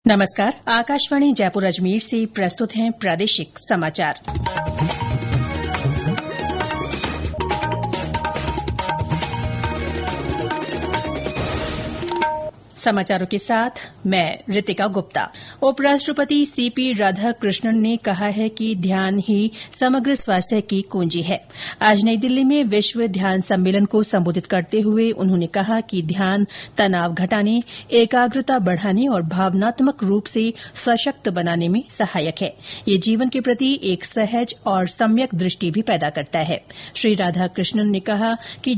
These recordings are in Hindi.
नमस्कार। आकाशवाणी जयपुर अजमेर से प्रस्तुत हैं प्रादेशिक समाचार। समाचारों के साथ मैं ऋतिका गुप्ता। उपराष्ट्रपति सीपी राधाकृष्णन ने कहा है कि ध्यान ही समग्र स्वास्थ्य की कुंजी है। आज नई दिल्ली में विश्व ध्यान सम्मेलन को संबोधित करते हुए उन्होंने कहा कि ध्यान तनाव घटाने, एकाग्रता बढ़ाने और भावनात्मक रूप से सशक्त बनाने में सहायक है। ये जीवन के प्रति एक सहज और सम्यक दृष्टि भी पैदा करता है। श्री राधाकृष्णन ने कहा कि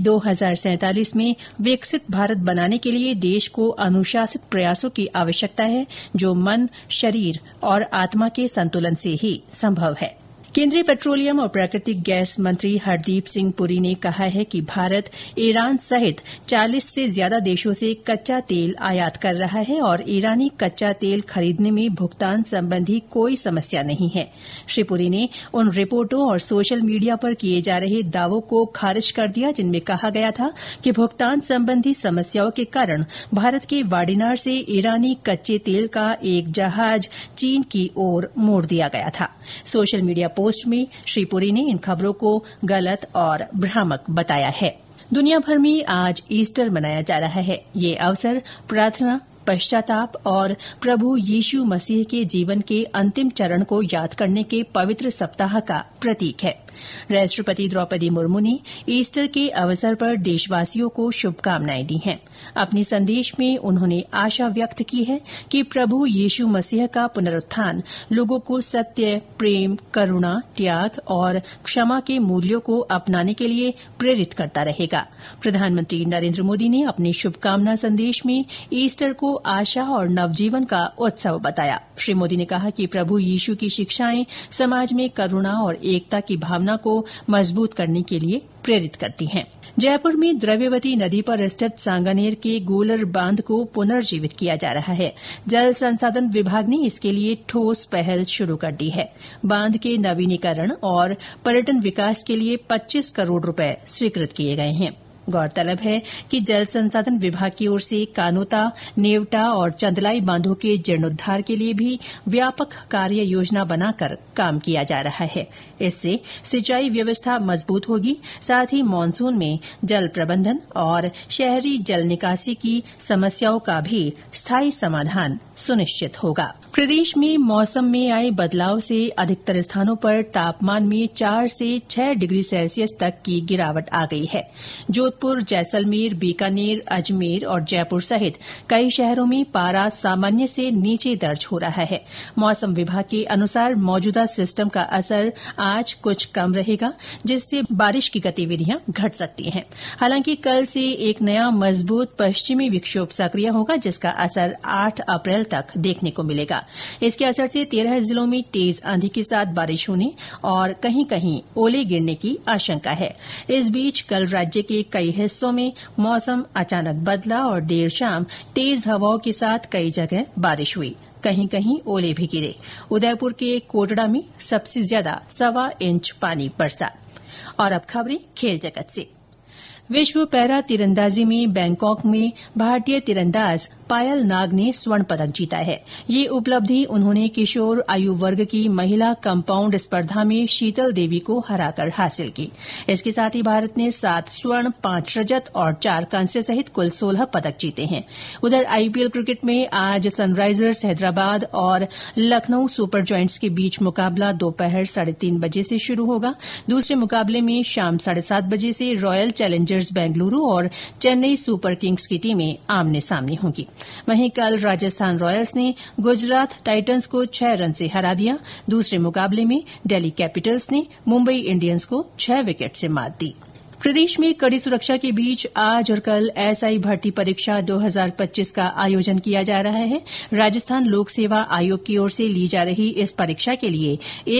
2047 में विकसित भारत बनाने के लिए देश को अनुशासित प्रयासों की आवश्यकता है, जो मन, शरीर और आत्मा के संतुलन से ही संभव है। केंद्रीय पेट्रोलियम और प्राकृतिक गैस मंत्री हरदीप सिंह पुरी ने कहा है कि भारत ईरान सहित 40 से ज्यादा देशों से कच्चा तेल आयात कर रहा है और ईरानी कच्चा तेल खरीदने में भुगतान संबंधी कोई समस्या नहीं है। श्री पुरी ने उन रिपोर्टों और सोशल मीडिया पर किए जा रहे दावों को खारिज कर दिया जिनमें कहा गया था कि भुगतान संबंधी समस्याओं के कारण भारत के वाडिनार से ईरानी कच्चे तेल का एक जहाज चीन की ओर मोड़ दिया गया था। सोशल मीडिया पोस्ट में श्री पुरी ने इन खबरों को गलत और भ्रामक बताया है। दुनिया भर में आज ईस्टर मनाया जा रहा है। ये अवसर प्रार्थना, पश्चाताप और प्रभु यीशु मसीह के जीवन के अंतिम चरण को याद करने के पवित्र सप्ताह का प्रतीक है। राष्ट्रपति द्रौपदी मुर्मू ने ईस्टर के अवसर पर देशवासियों को शुभकामनाएं दी हैं। अपने संदेश में उन्होंने आशा व्यक्त की है कि प्रभु यीशु मसीह का पुनरुत्थान लोगों को सत्य, प्रेम, करुणा, त्याग और क्षमा के मूल्यों को अपनाने के लिए प्रेरित करता रहेगा। प्रधानमंत्री नरेंद्र मोदी ने अपने शुभकामना संदेश में ईस्टर को आशा और नवजीवन का उत्सव बताया। श्री मोदी ने कहा कि प्रभु यीशु की शिक्षाएं समाज में करुणा और एकता की भावना को मजबूत करने के लिए प्रेरित करती हैं। जयपुर में द्रव्यवती नदी पर स्थित सांगानेर के गोलर बांध को पुनर्जीवित किया जा रहा है। जल संसाधन विभाग ने इसके लिए ठोस पहल शुरू कर दी है। बांध के नवीनीकरण और पर्यटन विकास के लिए 25 करोड़ रुपए स्वीकृत किए गए हैं। गौरतलब है कि जल संसाधन विभाग की ओर से कानोता, नेवटा और चंदलाई बांधों के जीर्णोद्धार के लिए भी व्यापक कार्य योजना बनाकर काम किया जा रहा है। इससे सिंचाई व्यवस्था मजबूत होगी, साथ ही मानसून में जल प्रबंधन और शहरी जल निकासी की समस्याओं का भी स्थायी समाधान सुनिश्चित होगा। प्रदेश में मौसम में आए बदलाव से अधिकतर स्थानों पर तापमान में 4 से 6 डिग्री सेल्सियस तक की गिरावट आ गई है। जोधपुर, जैसलमेर, बीकानेर, अजमेर और जयपुर सहित कई शहरों में पारा सामान्य से नीचे दर्ज हो रहा है। मौसम विभाग के अनुसार मौजूदा सिस्टम का असर आज कुछ कम रहेगा, जिससे बारिश की गतिविधियां घट सकती हैं। हालांकि कल से एक नया मजबूत पश्चिमी विक्षोभ सक्रिय होगा, जिसका असर 8 अप्रैल तक देखने को मिलेगा। इसके असर से 13 जिलों में तेज आंधी के साथ बारिश होने और कहीं कहीं ओले गिरने की आशंका है। इस बीच कल राज्य के कई हिस्सों में मौसम अचानक बदला और देर शाम तेज हवाओं के साथ कई जगह बारिश हुई। कहीं कहीं ओले भी गिरे। उदयपुर के कोटड़ा में सबसे ज्यादा 1.25 इंच पानी बरसा। और अब खबरें खेल जगत से। विश्व पैरा तीरंदाजी में बैंकॉक में भारतीय तीरंदाज पायल नाग ने स्वर्ण पदक जीता है। ये उपलब्धि उन्होंने किशोर आयु वर्ग की महिला कंपाउंड स्पर्धा में शीतल देवी को हराकर हासिल की। इसके साथ ही भारत ने 7 स्वर्ण, 5 रजत और 4 कांस्य सहित कुल 16 पदक जीते हैं। उधर आईपीएल क्रिकेट में आज सनराइजर्स हैदराबाद और लखनऊ सुपर जॉयंट्स के बीच मुकाबला दोपहर 3:30 बजे से शुरू होगा। दूसरे मुकाबले में शाम 7:30 बजे से रॉयल चैलेंजर्स बेंगलुरू और चेन्नई सुपर किंग्स की टीमें आमने सामने होंगी। वहीं कल राजस्थान रॉयल्स ने गुजरात टाइटंस को 6 रन से हरा दिया। दूसरे मुकाबले में दिल्ली कैपिटल्स ने मुंबई इंडियंस को 6 विकेट से मात दी। प्रदेश में कड़ी सुरक्षा के बीच आज और कल एसआई भर्ती परीक्षा 2025 का आयोजन किया जा रहा है। राजस्थान लोक सेवा आयोग की ओर से ली जा रही इस परीक्षा के लिए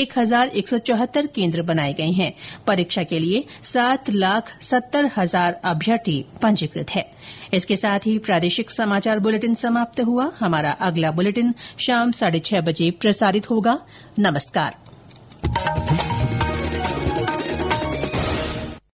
1174 केंद्र बनाए गए हैं। परीक्षा के लिए 7,70,000 अभ्यर्थी पंजीकृत है। इसके साथ ही प्रादेशिक समाचार बुलेटिन समाप्त हुआ। हमारा अगला बुलेटिन शाम 6:30 बजे प्रसारित होगा। नमस्कार।